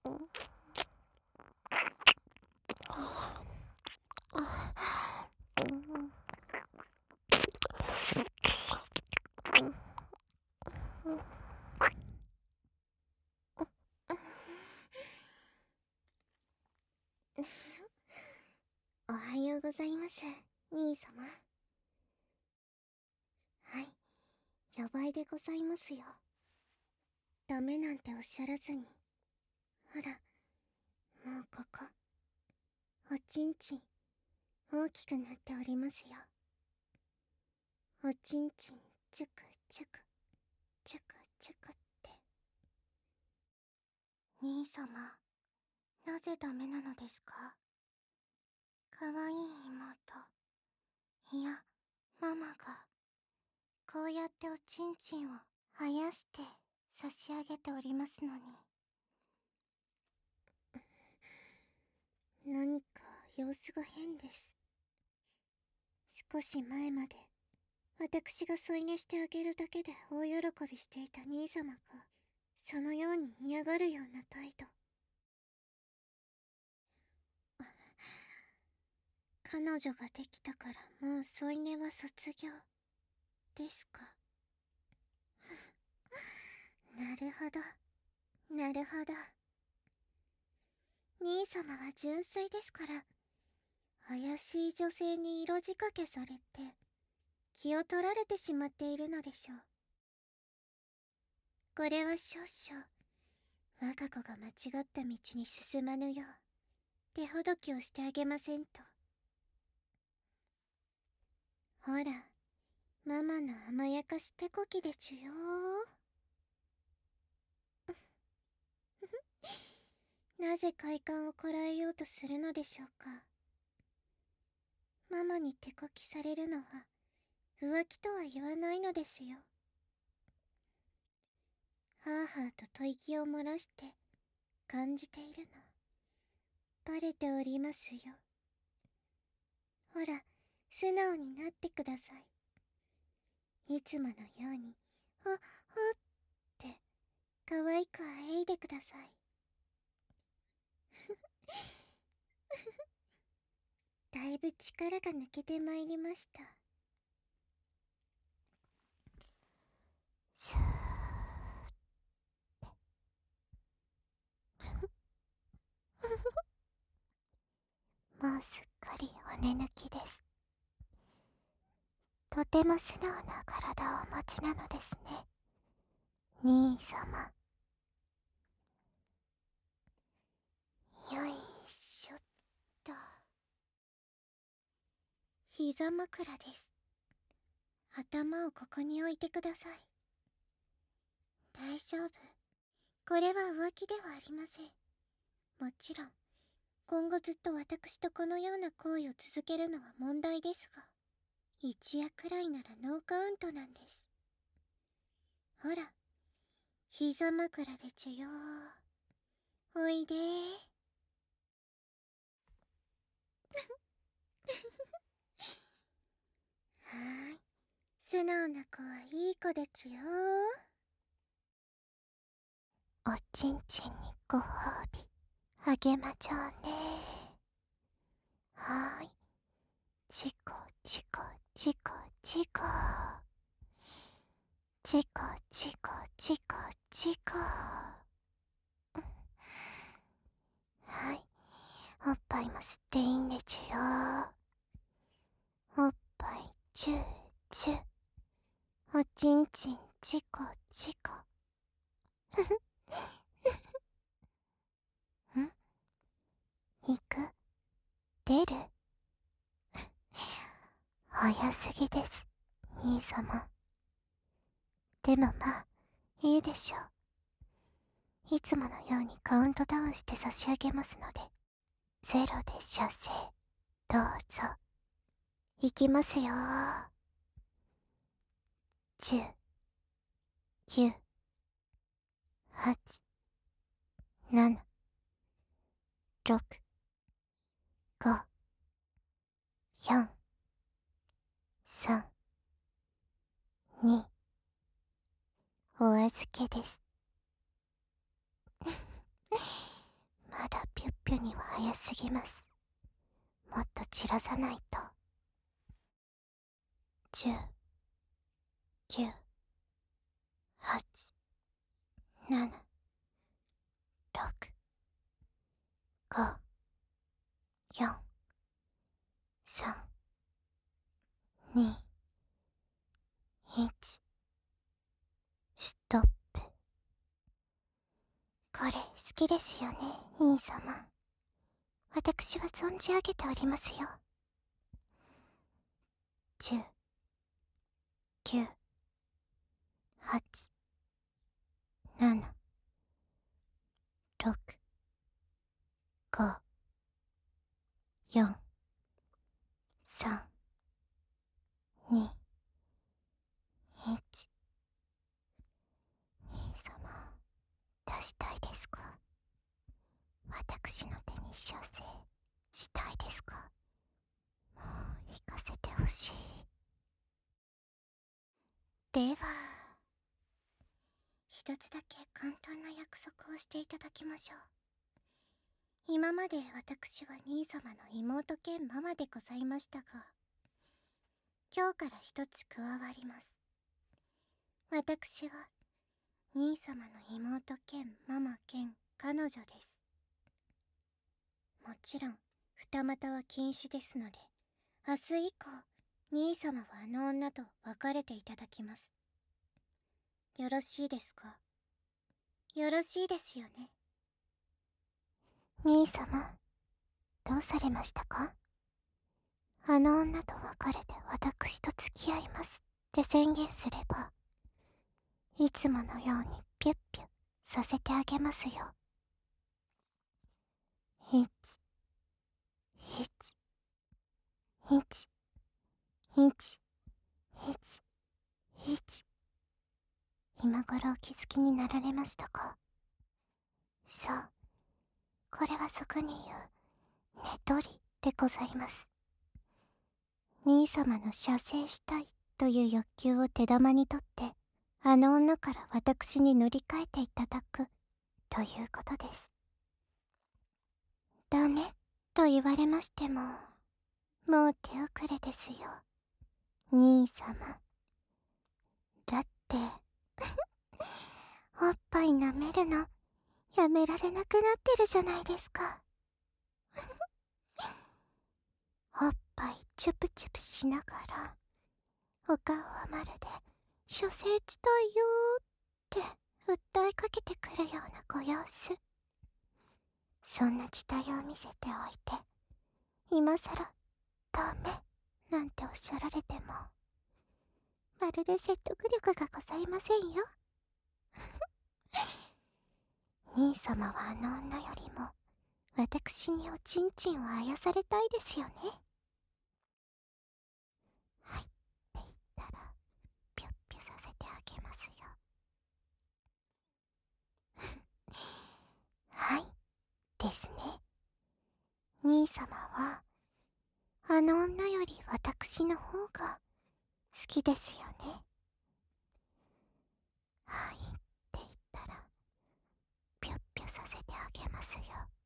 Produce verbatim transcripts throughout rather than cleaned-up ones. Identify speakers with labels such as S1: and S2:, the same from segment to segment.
S1: おはようございます、兄様。はい、やばいでございますよ。ダメなんておっしゃらずに。ほら、もうここ、おちんちん、大きくなっておりますよ。おちんちん、チュクチュク、チュクチュクって。兄様、なぜダメなのですか？かわいい妹、いや、ママが、こうやっておちんちんを生やして差し上げておりますのに。何か様子が変です。少し前まで私が添い寝してあげるだけで大喜びしていた兄様がそのように嫌がるような態度。彼女ができたからもう添い寝は卒業ですか？なるほど、なるほど。兄様は純粋ですから、怪しい女性に色仕掛けされて気を取られてしまっているのでしょう。これは少々我が子が間違った道に進まぬよう手ほどきをしてあげませんと。ほら、ママの甘やかし手こきでちゅよー。なぜ快感をこらえようとするのでしょうか。ママに手こきされるのは浮気とは言わないのですよ。はあはあと吐息を漏らして感じているのバレておりますよ。ほら、素直になってください。いつものようにほほって可愛くあえいでください。だいぶ力が抜けてまいりました。シューもうすっかり骨抜きです。とても素直な体をお持ちなのですね、兄様。よいしょっと。膝枕です。頭をここに置いてください。大丈夫。これは浮気ではありません。もちろん今後ずっと私とこのような行為を続けるのは問題ですが、一夜くらいならノーカウントなんです。ほら、膝枕でちゅよー。おいでー。はーい、素直な子はいい子でちゅよー。おちんちんにご褒美あげまちょうねー。はーい、チコチコチコチコチコチコチコチコ。はい、おっぱいも吸っていいんでちゅよー。おっぱいチューチュー、おちんちんチコチコ。ふふん、行く、出る。早すぎです、兄様。でもまあいいでしょう。いつものようにカウントダウンして差し上げますので、ゼロで射精どうぞ。いきますよー。じゅう、きゅう、はち、なな、ろく、ご、よん、さん、に、お預けです。 まだピュッピュには早すぎます。もっと散らさないと。じゅう、きゅう、はち、なな、ろく、ご、よん、さん、に、いち、ストップ。これ好きですよね、兄様。私は存じ上げておりますよ。じゅう、きゅう、はち、なな、ろく、ご、よん、さん、に、いち。兄様、出したいですか？私の手に射精したいですか？もう行かせてほしい。では、一つだけ簡単な約束をしていただきましょう。今まで私は兄様の妹兼ママでございましたが、今日から一つ加わります。私は兄様の妹兼ママ兼彼女です。もちろん二股は禁止ですので、明日以降兄様はあの女と別れていただきます。よろしいですか？よろしいですよね。兄様、どうされましたか？あの女と別れて私と付き合いますって宣言すれば、いつものようにピュッピュさせてあげますよ。いち、いち、いち、いち、いち、いち。今頃お気づきになられましたか？そう、これは俗に言う寝取りでございます。兄様の射精したいという欲求を手玉にとって、あの女から私に塗り替えていただくということです。ダメと言われましても、もう手遅れですよ、兄様。だっておっぱい舐めるのやめられなくなってるじゃないですか。おっぱいチュプチュプしながら、お顔はまるで射精地帯よーって訴えかけてくるようなご様子。そんな地帯を見せておいて、今さらダメなんておっしゃられても、まるで説得力がございませんよ。兄様はあの女よりも私におちんちんをあやされたいですよね。はいって言ったらピュッピュさせてあげますよ。はいですね。兄様はあの女より私の方が好きですよね。はいって言ったらピュッピュさせてあげますよ。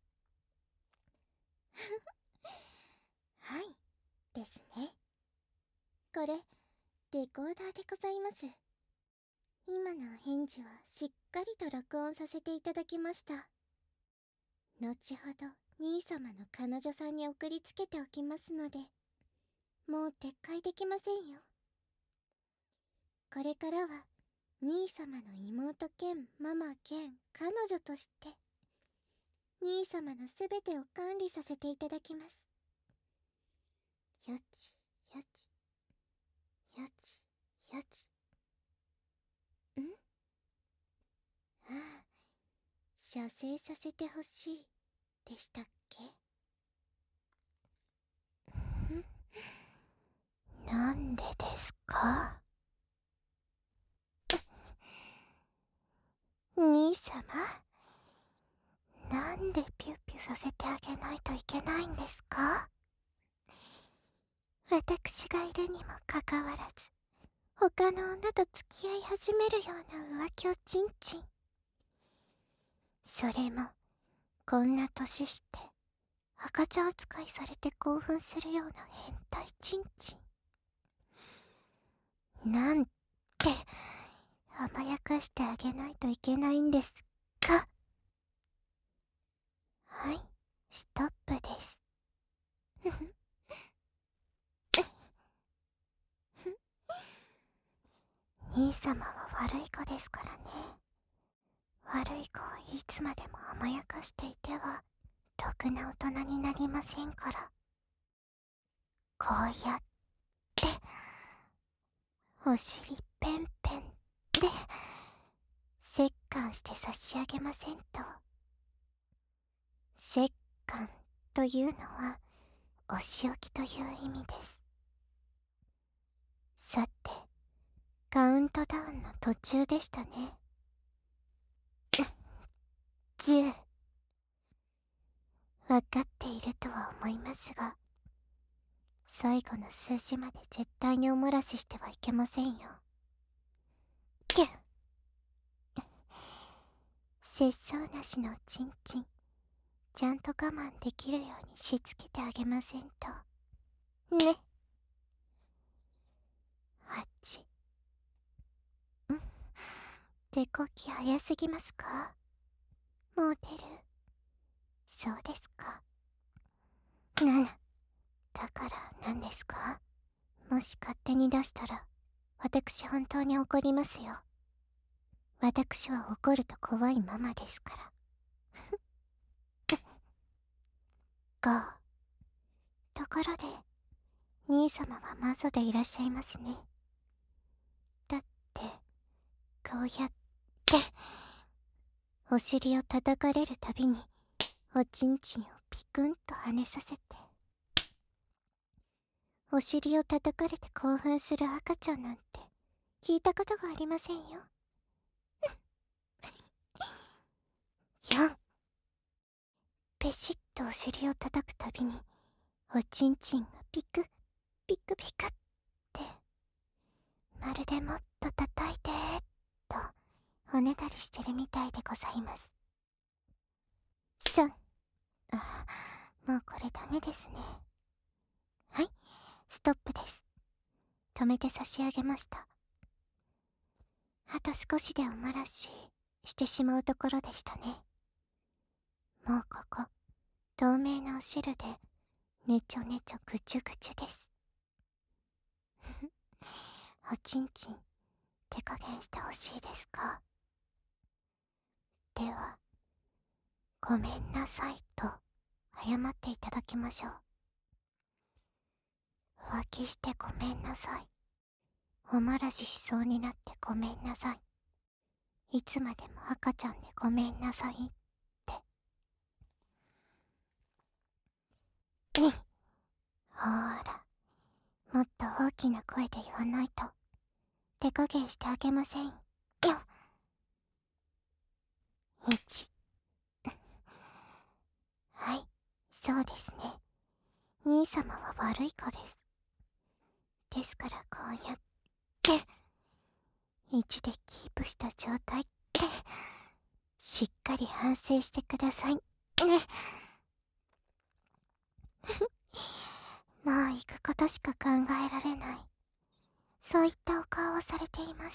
S1: はいですね。これレコーダーでございます。今のお返事はしっかりと録音させていただきました。後ほど兄様の彼女さんに送りつけておきますので、もう撤回できませんよ。これからは兄様の妹兼ママ兼彼女として兄様のすべてを管理させていただきます。よちよちよちよち。ん？ああ、射精させてほしいでしたっけ？なんでですか？兄様、なんでピュッピュさせてあげないといけないんですか？私がいるにもかかわらず、他の女と付き合い始めるような浮気をちんちん。それもこんな年して赤ちゃん扱いされて興奮するような変態チンチン。なんて甘やかしてあげないといけないんですか。はい、ストップです。兄様は悪い子ですからね。悪い子はいつまでも甘やかしていてはろくな大人になりませんから。こうやってお尻ペンペンで折檻して差し上げませんと。折檻というのはお仕置きという意味です。さて、カウントダウンの途中でしたね。じゅう。わかっているとは思いますが、最後の数字まで絶対にお漏らししてはいけませんよ。きゅう。節操なしのチンチン、ちゃんと我慢できるようにしつけてあげませんと。ね。はち。ん手こき早すぎますか？もう出る？そうですか。なな。だから何ですか？もし勝手に出したら、私本当に怒りますよ。私は怒ると怖いままですから。ご。ところで、兄様はマゾでいらっしゃいますね。だって、こうやって、お尻を叩かれるたびに、おちんちんをピクンと跳ねさせて、お尻を叩かれて興奮する赤ちゃんなんて、聞いたことがありませんよ。よん。ペシッとお尻を叩くたびに、おちんちんがピクピクピクって、まるでもっと叩いてーとおねだりしてるみたいでございます。さん。あ、もうこれダメですね。はい、ストップです。止めて差し上げました。あと少しでお漏らししてしまうところでしたね。もうここ、透明なお汁で、ねちょねちょぐちゅぐちゅです。おちんちん、手加減してほしいですか？では、ごめんなさいと謝っていただきましょう。浮気してごめんなさい。お漏らししそうになってごめんなさい。いつまでも赤ちゃんでごめんなさいって。に。ほーら、もっと大きな声で言わないと手加減してあげませんよ。いち。はい、そうですね。兄様は悪い子です。ですからこうやっていちでキープした状態ってしっかり反省してくださいね。もう行くことしか考えられない、そういったお顔をされています。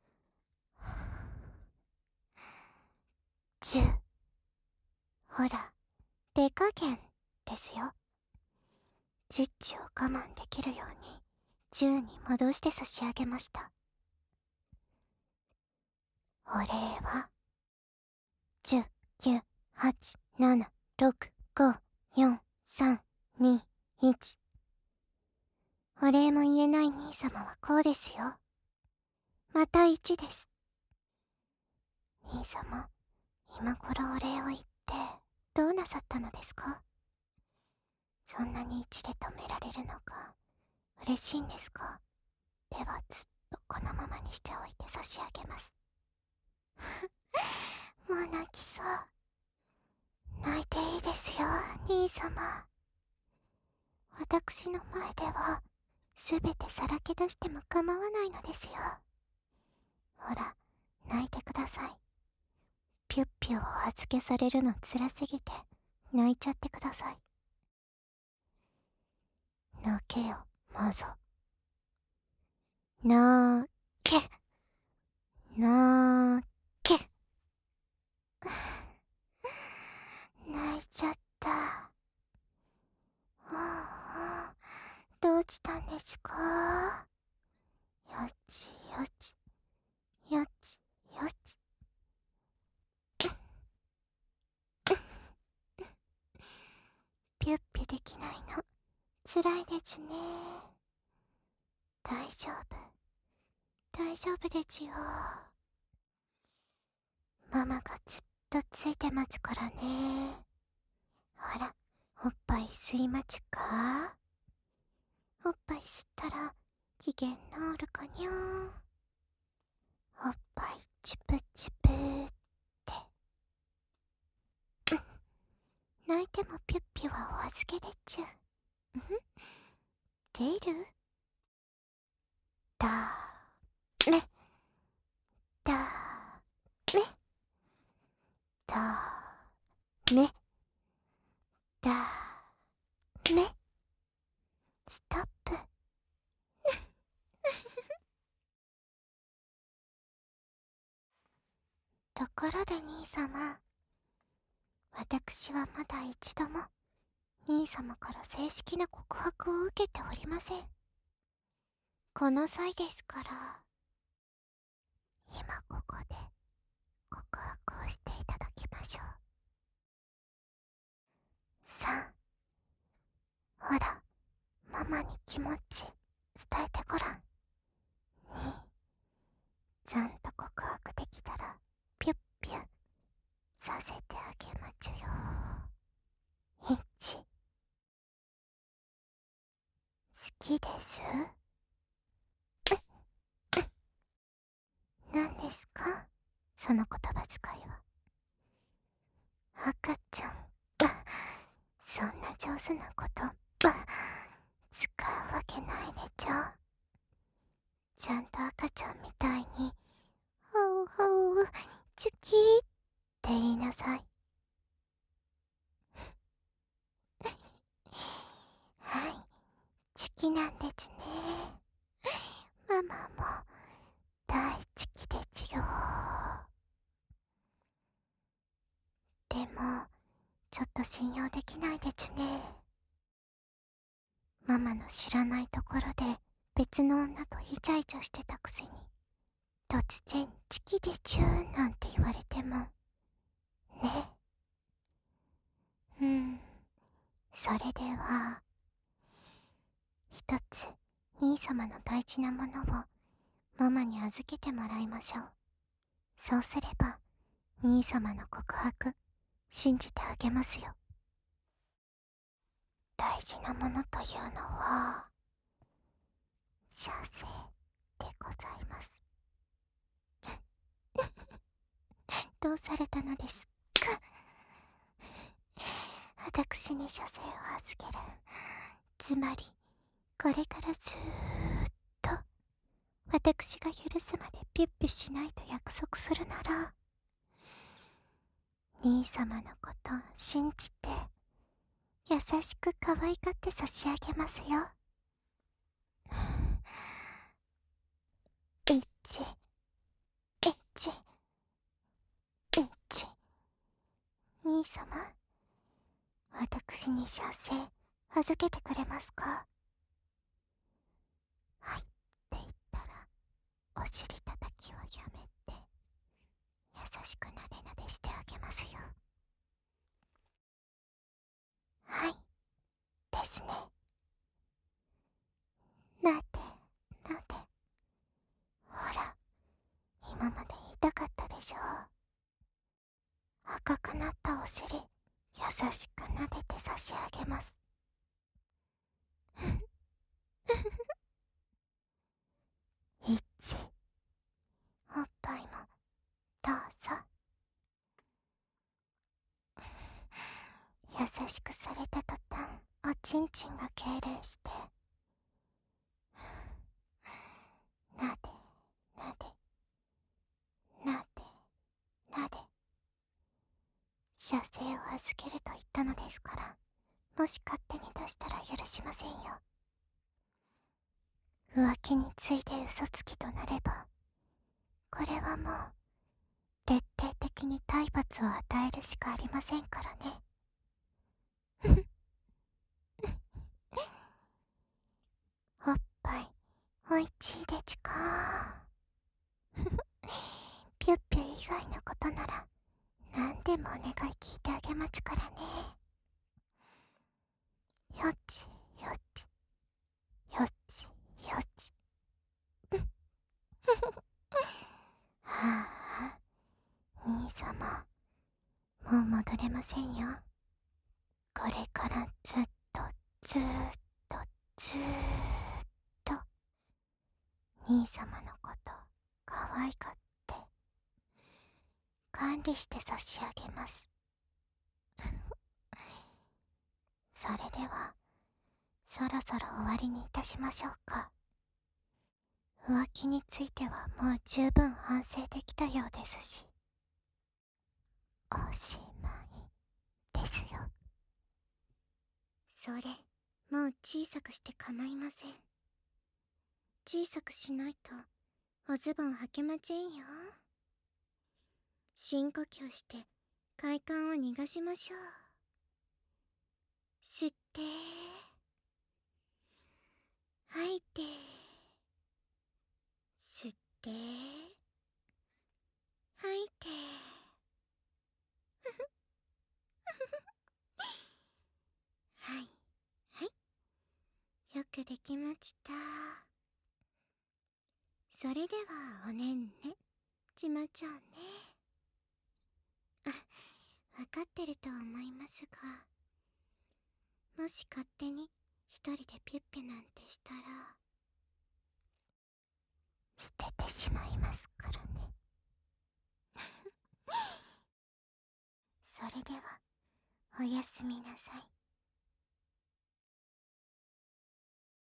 S1: じゅう。ほら、手加減ですよ。チッチを我慢できるようにじゅうに戻して差し上げました。お礼はじゅう、きゅう、はち、なな、ろく、ご、よん、さん、に、いち。お礼も言えない兄様はこうですよ。またいちです。兄様、今頃お礼を言ってどうなさったのですか？そんなにいちで止められるのが嬉しいんですか？ではずっとこのままにしておいて差し上げます。もう泣きそう。泣いていいですよ、兄様。私の前ではすべてさらけ出しても構わないのですよ。ほら、泣いてください。ピュッピュピュをお預けされるの辛すぎて泣いちゃってください。泣けよ、マザ。なーけ。なーけ。泣いちゃった。どうしたんですか？よちよち、よちよち。ピュッピュできないの辛いですね。大丈夫、大丈夫ですよ。ママがずっとついてますからね。ほら、おっぱい吸いまちゅか？おっぱい吸ったら機嫌治るかにゃー。おっぱいチュプチュプーって。泣いてもピュッピュはお預けでちゅ。出る？だーめ、だーめ、だーめ、だーめ。ストップ。ところで兄様、私はまだ一度も兄様から正式な告白を受けておりません。この際ですから、今ここで告白をしていただきましょう。さん、ほら、ママに気持ち伝えてごらん。に、ちゃんと告白できたらピュッピュさせてあげまちゅよ。いち、好きです。何ですかその言葉遣いは。赤ちゃんがそんな上手な言葉使うわけないでちょ。ちゃんと赤ちゃんみたいにほうほうチュキーって言いなさい。はい、チュキなんですね。ママも大好きでちゅよ。でもちょっと信用できないでちゅね。ママの知らないところで別の女とイチャイチャしてたくせに突然チキでちゅーなんて言われてもね。うん、それでは一つ兄様の大事なものをママに預けてもらいましょう。そうすれば兄様の告白信じてあげますよ。大事なものというのは射精でございます。どうされたのですか？私に射精を預ける。つまりこれからずーっと私が許すまでピュッピュしないと約束するなら、兄様のことを信じて優しく可愛がって差し上げますよ。いち、いち、いち。兄様、私に射精預けてくれますか？はいって言ったらお尻叩きはやめて優しくなでなでしてあげますよ。はいですね。なでなで。ほら、今まで痛かったでしょ。赤くなったお尻優しくなでて差し上げます。いち、おっぱいもどうぞ。優しくされた途端おちんちんが痙攣してなでなでなでなで。 射精を預けると言ったのですから、もし勝手に出したら許しませんよ。浮気について嘘つきとなれば、これはもう徹底的に体罰を与えるしかありませんからね。おっぱいおいちいでちか。ピュッピュ以外のことなら何でもお願い聞いてあげまちからね。よちよちよちよち。はあ、兄様、もう戻れませんよ。これからずっとずーっとずーっと兄様のこと可愛がって管理して差し上げます。それではそろそろ終わりにいたしましょうか。浮気についてはもう十分反省できたようですし、おしまいですよ。それもう小さくして構いません。小さくしないとおズボン履けませんよ。深呼吸して快感を逃がしましょう。吸って吐いて、吸って吐いて。はいはい、よくできました。それではおねんね、ちまちゃんね。あ、わかってると思いますが、もし勝手に一人でピュッピュなんてしたら捨ててしまいますからね。それではおやすみなさい。